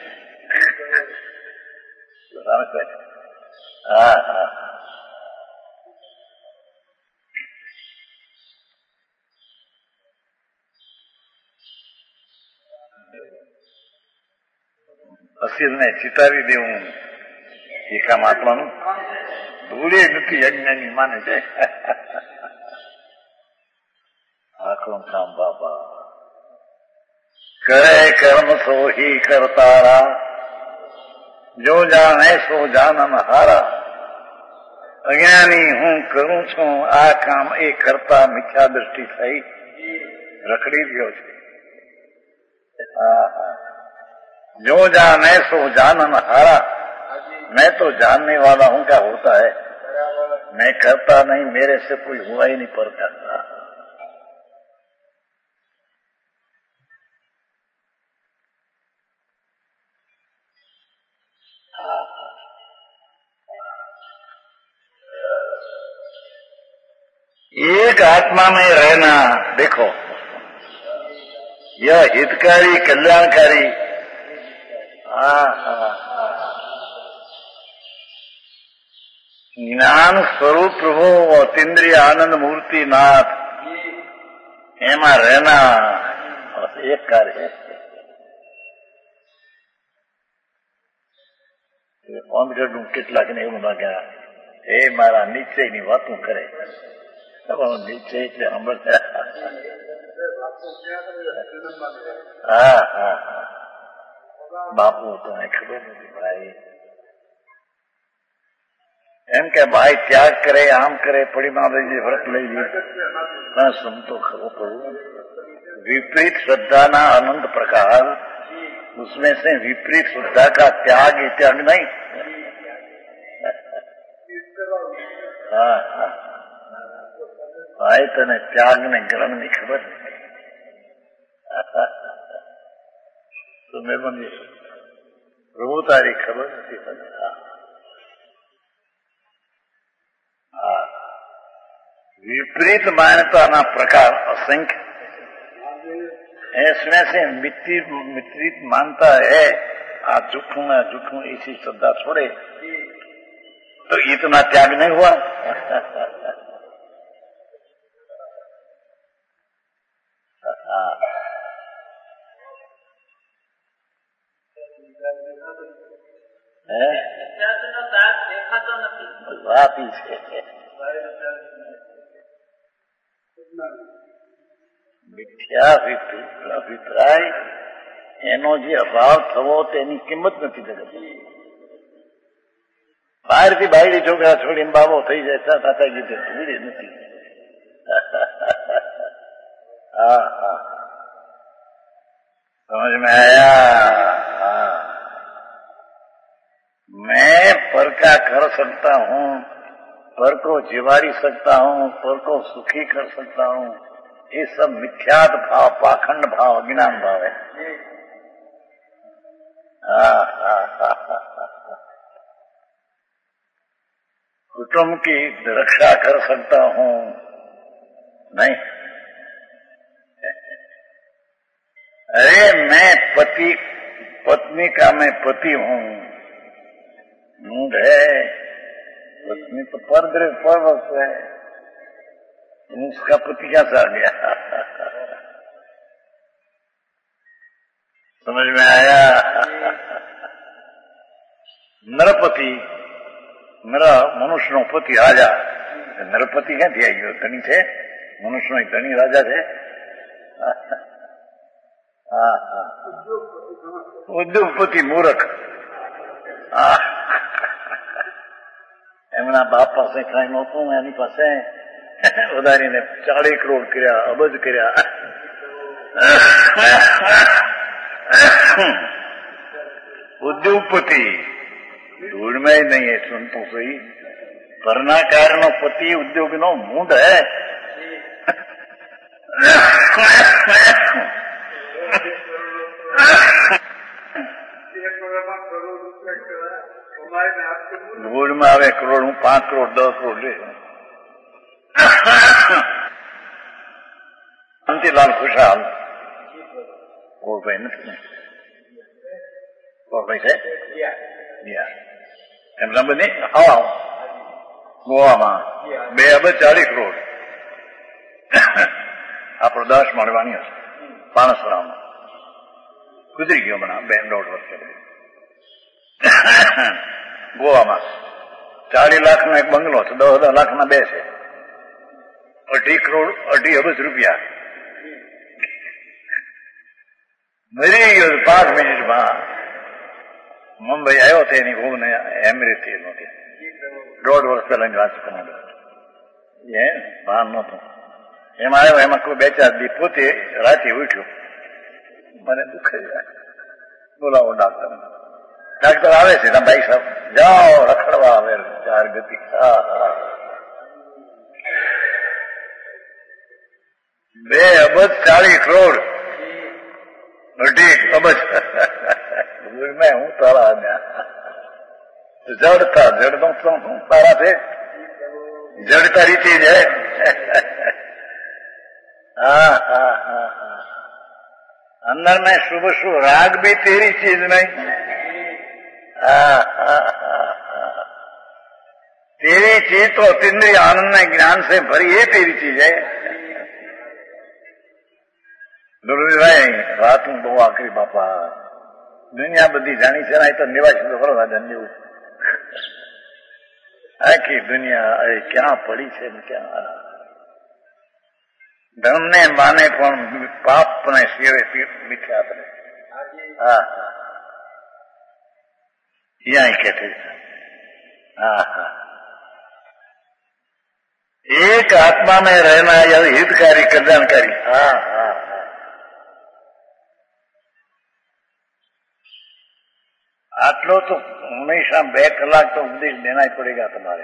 હા હા અસીલને ચિતાવી દેવું એ કામ આત્માનું ભૂલે નથી. અજ્ઞાની માને છે આખું કામ બાપા. કરે કર્મ સો હી કરતારા, જો જાણે સો જાનન હારા. અજ્ઞાની હું કરું છું આ કામ, એ કરતા મિથ્યા દ્રષ્ટિ થઈ રખડી રહ્યો છે. હા હા जो जाने सो जानन हारा. मैं तो जानने वाला हूं क्या होता है. मैं करता नहीं, मेरे से कोई हुआ ही नहीं पर करता. एक आत्मा में रहना, देखो यह हितकारी कल्याणकारी. हाँ हाँ જ્ઞાન સ્વરૂપ પ્રભુ અતિન્દ્રિય આનંદ મૂર્તિ નાથ, એમાં રહેના એક કાર્ય. ઓનગઢ કેટલાક ને એવું લાગ્યા એ મારા નિશ્ચયની વાતો કરે. નિશ્ચય એટલે સાંભળતા. હા હા હા બાપુ તને ખબર નથી ભાઈ. એમ કે ભાઈ ત્યાગ કરે, આમ કરે, પડીમાં લઈ જાય, વ્રત લઈ જાય. સમતો ખરો પડવું. विपरीत श्रद्धा ना अनंत प्रकार, उसमें से विपरीत श्रद्धा का त्याग ये त्याग नहीं. हाँ हाँ भाई तने त्याग ने ग्रहण नहीं खबर. तो मैं बनी प्रभु तारी खबर नहीं. हाँ विपरीत मान्यता ना प्रकार असंख्य, इसमें से मित्रित मानता है आ झूठू ना झूठू इसी श्रद्धा छोड़े तो इतना त्याग नहीं हुआ. વાત છે. મિથ્યા અભિપ્રાય એનો જે અભાવ થવો તેની કિંમત નથી જગતની. બહારથી બાયડી છોકરા છોડીને બાબો થઈ જાય ત્યાં થતા ગીતે ભૂલી નથી. હા હા समझ में आया. मैं पर का कर सकता हूँ, पर को जिवाड़ी सकता हूँ, पर को सुखी कर सकता हूँ, ये सब मिथ्यात भाव, पाखंड भाव, अज्ञान भाव है. कुटुंब की रक्षा कर सकता हूँ, नहीं. अरे मैं पति, पत्नी का मैं पति हूँ. मूड है, पत्नी तो परद्रव्य परवश है, उसका पति कैसा आ गया? समझ में आया? नरपति, मेरा मनुष्य नो पति राजा. नरपति क्यांથી આવી ગયો? ધણી છે, મનુષ્ય નો ધણી રાજા છે. હા હા ઉદ્યોગપતિ મૂર્ખ. એમના બાપ પાસે કઈ નહોતું, એની પાસે વધારીને ચાળીસ કરોડ કર્યા, અબજ કર્યા. ઉદ્યોગપતિ ધૂળમાં નહીં એ સંતોષ. પરનાકાર નો પતિ ઉદ્યોગ નો મૂંઢ હે. ધૂળમાં આવે કરોડ, હું પાંચ કરોડ દસ કરોડ લે. શાંતિલાલ ખુશાલ કોળભાઈ નથી, કોળભાઈ છે એમના બધી. હા ગોવામાં બે અબજ ચાલીસ કરોડ. આપણો દસ મળવાની હશે પાણસરામાં. ગુજરી ગયો મને બે દોઢ વર્ષ. ગોવામાં ચાલીસ લાખ નો એક બંગલો છે, દસ હજાર લાખ ના બે છે. અઢી કરોડ અઢી અબજ રૂપિયા. મરી ગયો પાંચ મિનિટમાં. મુંબઈ આવ્યો હતો એની બહુ ને એમિરેટ થી નહોતી. દોઢ વર્ષ પહેલા વાત કરી એ ભાન નહોતું. એમાં આવ્યો, એમાં કોઈ બે ચાર દી પોતે રાતે ઉઠ્યો. મને દુઃખ બોલાવો ડાક્ટર. ડાક્ટર આવે છે, ભાઈ સાહેબ જાઓ રખડવા આવે ચાર ગતિ. હા હા બે અબજ ચાલીસ કરોડ અઢી અબજ. મેં હું તારા જડતા જડ શું તારા છે? જડ તારી ચીજ હે. હા હા હા હા अंदर में शुभ शुभ राग भी तेरी चीज नहीं. हाँ हाँ हाँ तेरी चीज तो अतीन्द्रिय आनंद में ज्ञान से भरी ये तेरी चीज है. દુર્વિભાઈ વાત હું બહુ આખરી બાપા. દુનિયા બધી જાણી છે ને, તો નિવાસી તો ખરો રાજા જેવું. આખી દુનિયા અરે ક્યાં પડી છે ને ક્યાં. ધર્મને માને પણ પાપને સેવે મિથ્યા કરે. હા હા यहाँ कहते हाँ हाँ एक आत्मा में रहना या हितकारी कल्याणकारी. हाँ हाँ हाँ आटलो तो हमेशा બે કલાક તો ઉપદેશ देना ही पड़ेगा तुम्हारे.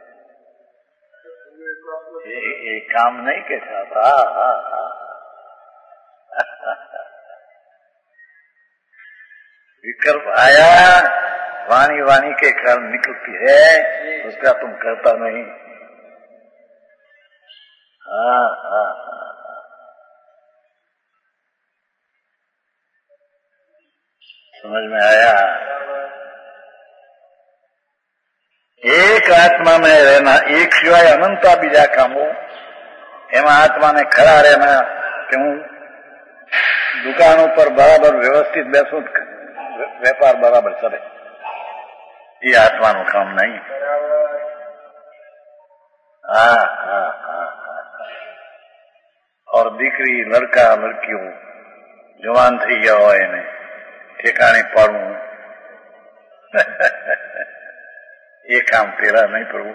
ये, ये काम नहीं के साथ. हाँ हाँ हाँ विकल्प आया, वाणी वाणी के कारण निकलती है, उसका तुम करता नहीं. हाँ हाँ हाँ समझ में आया? एक आत्मा में रहना, एक सिवाय अनंता बीजा कामो. એમાં આત્માને ખરા રહેના કે હું દુકાનો પર બરાબર વ્યવસ્થિત બેસું, વેપાર બરાબર ચલે, એ આત્માનું કામ નહીં. દીકરી લડકા લડકીઓ જવાન થઈ ગયા હોય એને ઠેકાણે પાડવું ये काम तेरा नहीं प्रभु।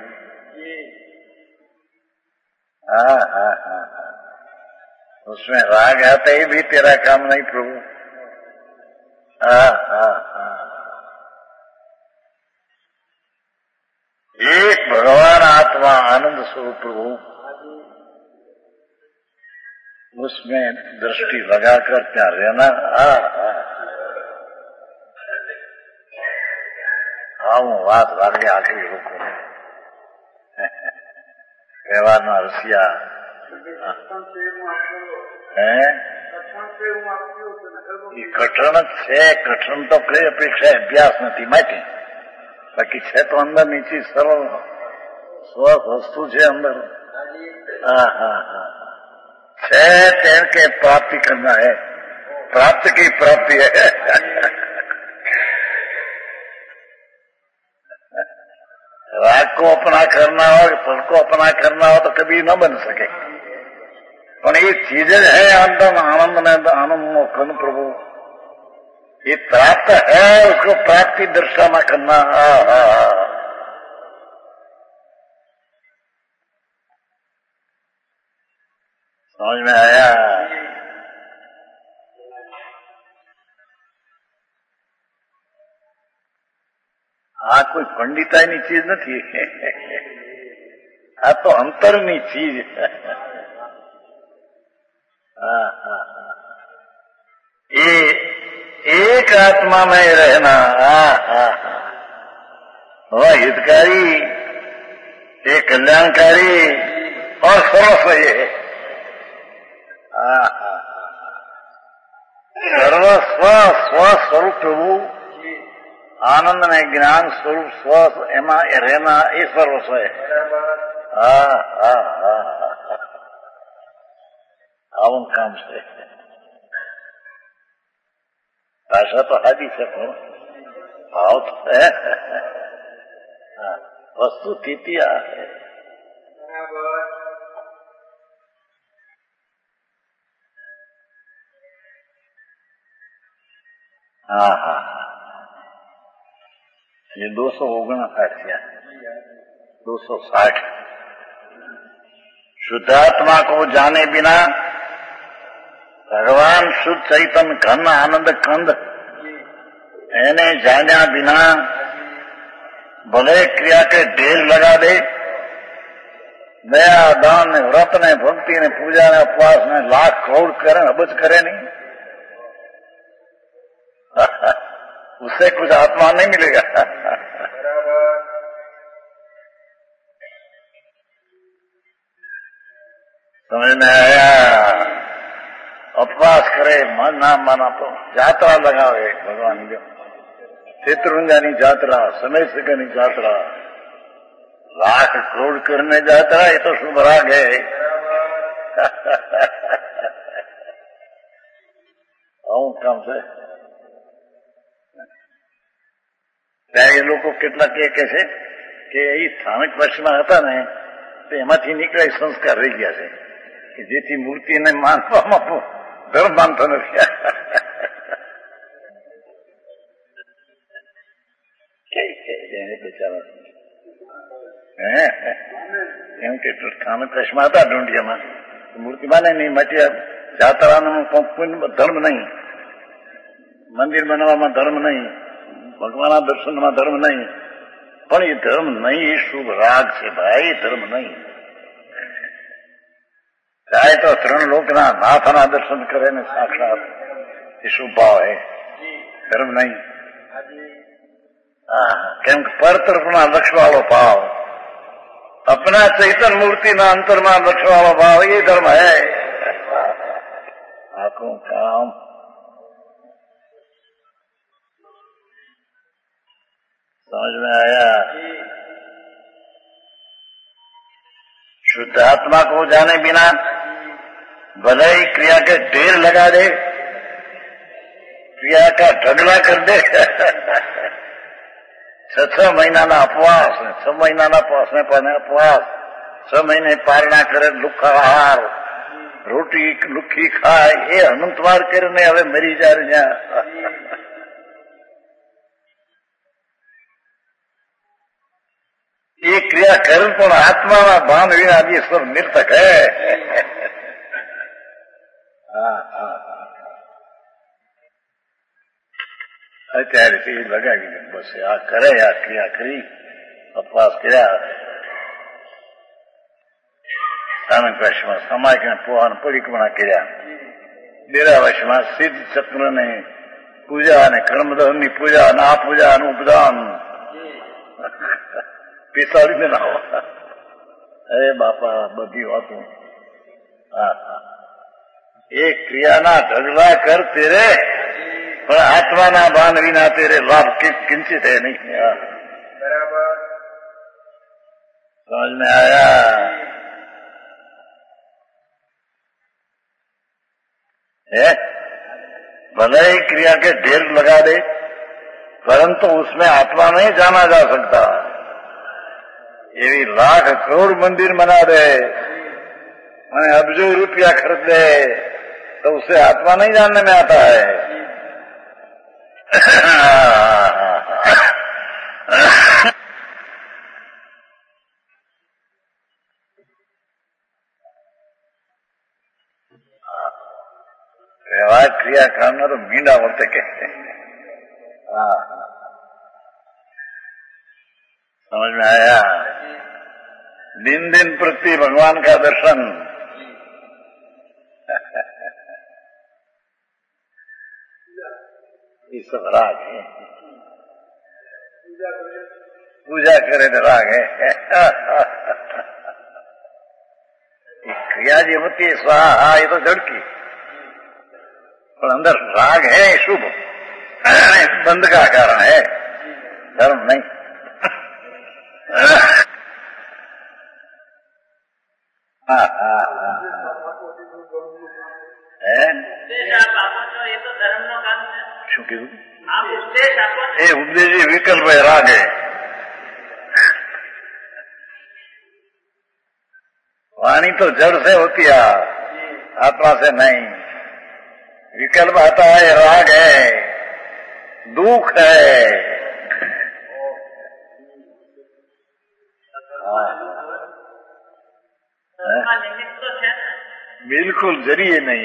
हाँ हाँ हाँ हाँ उसमें राग आता ही भी तेरा काम नहीं प्रभु। हाँ हाँ हाँ एक भगवान आत्मा आनंद स्वरूप प्रभु, उसमें दृष्टि लगाकर क्या रहना। हाँ हाँ હું વાત વાગે આખરી લોકોને વ્યવહારના રસિયા હે એ કઠણ જ છે. કઠણ તો કઈ અપેક્ષા અભ્યાસ નથી માટે, બાકી છે તો અંદર નીચી સરળ સ્વસ્થ વસ્તુ છે અંદર. હા હા હા છે તેમ કે प्राप्ति करना है, प्राप्त की प्राप्ति है। राग को अपना करना हो, फल को अपना करना हो तो कभी न बन सके, पर ये चीजें है अंदर आनंद में आनंद मोक्षण प्रभु ये प्राप्त है, उसको प्राप्ति दर्शाना करना। समझ में आया? આ કોઈ પંડિતાઈની ચીજ નથી, આ તો અંતરની ચીજ। हाँ हाँ ये एक आत्मा में रहना। हाँ हाँ वह हितकारी, ये कल्याणकारी और सर्वस्व ये है। हाँ हाँ सर्वस्व स्वस्वरूप प्रभु आनंद में ज्ञान स्वरूप स्व एमा रहना ये सर्वस्व है। हाँ हाँ हाँ आवन काम से भाषा तो हादी सको भाव तो है, वस्तु स्थितिया है। हाँ हाँ ये दो सौ ओगणसाठ दो सौ साठ शुद्धात्मा को जाने बिना भगवान शुद्ध चैतन्य घन आनंद कंद एने जाने बिना भले क्रिया के ढेर लगा दे, दया दान ने व्रत ने भक्ति ने पूजा ने उपवास ने लाख करोड़ करे अबज करे नहीं, उससे कुछ आत्मा नहीं मिलेगा। समझ में आया? उपवास करे मन ना माना तो यात्रा लगावे भगवान जो चित्रंगानी यात्रा समय सगनी यात्रा लाख करोड़ करने यात्रा ये तो शुभ राग है। आऊं काम से ત્યાં એ લોકો કેટલાક એ કહે છે કે એ સ્થાનિક પક્ષમાં હતા ને તો એમાંથી નીકળે સંસ્કાર રહી ગયા છે કે જેથી મૂર્તિને માનવામાં ધર્મ માનતો નથી। એમ કે સ્થાનિક પક્ષમાં હતા ઢૂંઢિયામાં મૂર્તિ માને નહીં માટે જાત્રાનો ધર્મ નહીં, મંદિર બનાવવામાં ધર્મ નહીં, ભગવાનના દર્શનમાં ધર્મ નહીં, પણ એ ધર્મ નહીં એ શુભ રાગ છે ભાઈ, ધર્મ નહીં। ચાહે તો ત્રણ લોકના નાથના દર્શન કરે ને સાક્ષાત એ શુભ ભાવ હે, ધર્મ નહીં। હા કેમ કે પર તરફના લક્ષવાળો ભાવ, अपना चैतन्य मूर्ति ना अंतर में लक्ष्य वाला भाव ये धर्म है। आंखों काम समझ में आया? शुद्ध आत्मा को जाने बिना भले ही क्रिया के ढेर लगा दे, क्रिया का ढगला कर दे, छह छह महीना ना उपवास ने छह महीना ना उपवास ने पहने उपवास छह महीने पालना करे, लुखाहार રોટી લુખી ખાય એ અનંતવાર કરીને હવે મરી જાય. એ ક્રિયા કરે પણ આત્માના ભાન વિના જે સબ નિર્થક હે. અત્યારે તે લગાવી દે બસ આ કરે આ ક્રિયા કરી અપવાસ કર્યા સાનકવાસમાં સમાજને પોહાન પરિક્રમણા કર્યા ડેરાવાસમાં સિદ્ધ ચક્રને પૂજા અને કર્મદહનની પૂજા અને આ પૂજા અને ઉપદાન પિસાડીને ના અરે બાપા બધી વાતો. હા હા એ ક્રિયાના ઢગલા કર તેરે પણ આત્માના ભાન વિના તેરે લાભ કિંચિત है नहीं. बराबर समझ में आया है. भले ही क्रिया के ढेर लगा दे परंतु उसमें आत्मा नहीं जाना जा सकता. एवी लाख करोड़ मंदिर बना दे मैंने अबजो रुपया खरीद दे तो उसे आत्मा नहीं जानने में आता है. व्यवहार क्रिया करना तो मींडा होते कहते हैं. समझ में आया. दिन दिन प्रति भगवान का दर्शन. ये सब राग है. पूजा करे तो राग है. क्रिया जी होती है स्वाहा ये तो जड़की पर अंदर राग है शुभ बंध का कारण है धर्म नहीं. हाँ हाँ हाँ શું કીધું એ ઉપદેશી વિકલ્પ है राग है. वाणी तो जड़ से होती है आत्मा से नहीं. विकल्प आता है राग है दुख है. बिल्कुल जरिए नहीं.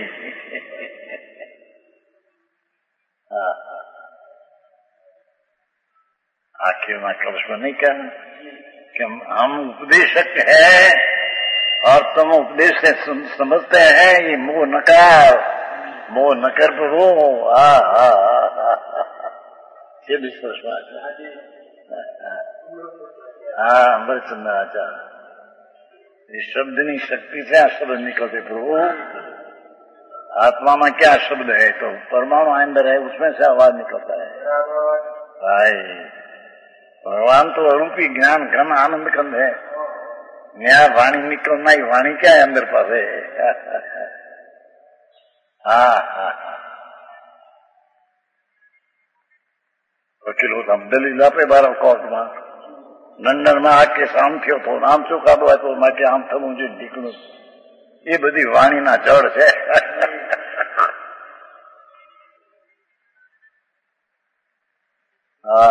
आखिर में कलश में नहीं कहना कि हम उपदेशक हैं और तुम उपदेश से समझते हैं ये मोह नकार मोह न कर प्रभु. ये विश्वास हाँ अमृतचंद्र आचार्य इस शब्द की शक्ति से आ शब्द निकलते प्रभु. आत्मा में क्या शब्द है तो परमाणु अंदर है उसमें से आवाज निकलता है. भाई भगवान तो अरूपी ज्ञान घन आनंद कंद है. यहाँ वाणी निकलना ही वाणी क्या है अंदर पास है. हाँ हाँ वकील होता दलील આપે બાર કોર્ટમાં લંડનમાં આ કેસ આમ થયો તો આમ ચુકાદો આપ્યો માટે આમ થવું જોઈએ નીકળું. એ બધી વાણીના જળ છે. હા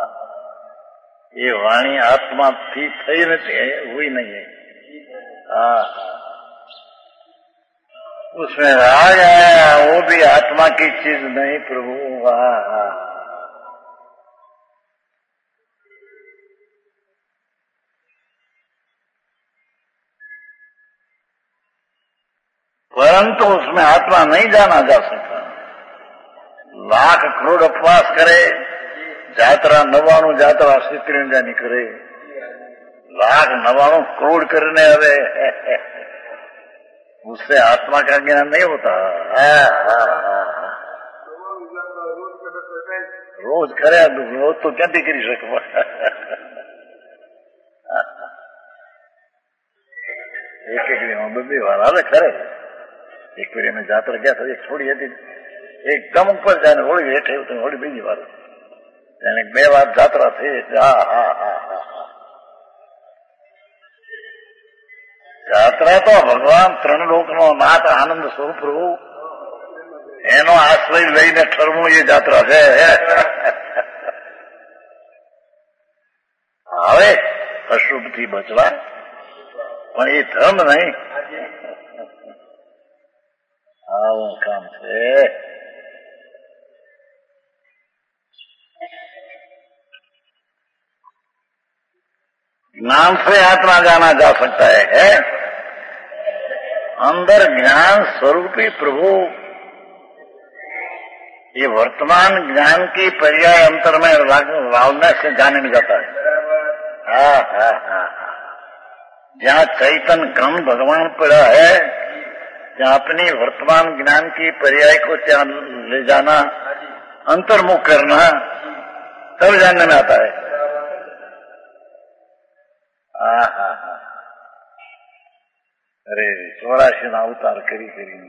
એ વાણી આત્માથી થઈ નથી हुई नहीं है. हाँ उसमें राग आया वो भी आत्मा की चीज नहीं प्रभु. परंतु उसमें आत्मा नहीं जाना जा सकता. लाख करोड़ उपवास करे जात्रा नवाणु जात्रा सित्रिंजानी करे लाख नवाणु करोड़ करने आवे उससे आत्मा का ज्ञान नहीं होता. रोज करे रोज तो क्या करी सको. एक एक दिन बब्बे वाला खरे एक बार मैं जात्रा गया था एक छोड़ी थी एकदम ऊपर जाने होड़ी हेठे होड़ी बीजी बार यानी बे बार जात्रा थी. हा हा हा हा જાત્રા તો ભગવાન ત્રણ લોકનો નાથ આનંદ સ્વરૂપ રહું એનો આશ્રય લઈને ઠરવું એ જાત્રા છે. હવે અશુભથી બચવા પણ એ ધર્મ નહીં. આવું કામ છે. ज्ञान से आत्मा जाना जा सकता है, है? अंदर ज्ञान स्वरूपी प्रभु ये वर्तमान ज्ञान की पर्याय अंतर में रावना से जाने में जाता है. हाँ हाँ हाँ हाँ जहाँ चैतन घन भगवान पड़ा है जहाँ अपनी वर्तमान ज्ञान की पर्याय को ત્યાં ले जाना अंतर्मुख करना तब जानने में आता है. હા હા હા અરે ચોરાશી ના અવતાર કરી કરીને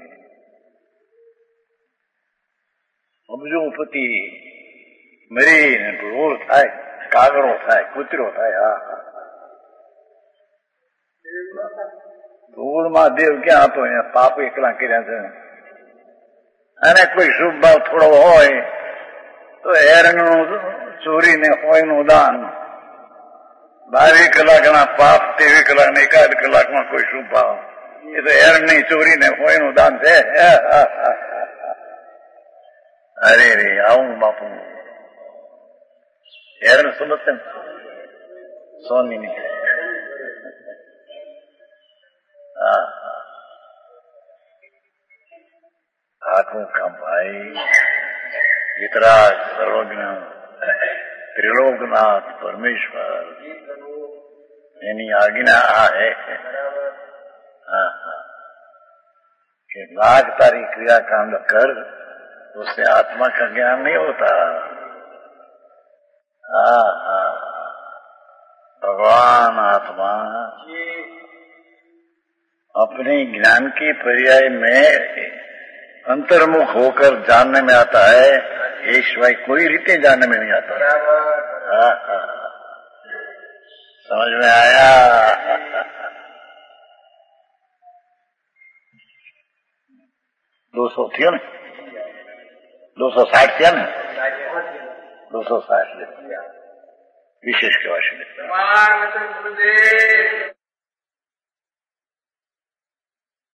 સમજો પતિ મરીને ઢોળ થાય, કાગડો થાય, કૂતરો થાય. હા હા ધૂળમાં દેવ ક્યાં હતો? અહીંયા પાપ એકલા કર્યા છે. અને કોઈ શુભ ભાવ થોડો હોય તો એરનું ચોરીને હોયનું દાન, બાવીસ કલાકના પાપ તેવી કલાક એકાદ કલાકમાં કોઈ શુભ ભાવ, એ તો એરણની ચોરીને હોયનું દાન છે. અરે રે આવું બાપુ એરણ સમજશે ને સોની ની. હા આખું કામ ભાઈ વિતરાગ સર્વજ્ઞ ત્રિલોકનાથ પરમેશ્વર એની આજ્ञा આ है. हाँ हाँ कि लाख तारी क्रियाकांड कर उससे आत्मा का ज्ञान नहीं होता. हाँ हाँ भगवान आत्मा अपने ज्ञान की पर्याय में अंतर्मुख होकर जानने में आता है. ये शिवाय कोई रीते जानने में नहीं आता. हाँ हाँ समझ में आया? दो सौ थियो ने दो सौ साठ थिया ने दो सौ साठ विशेष के वाश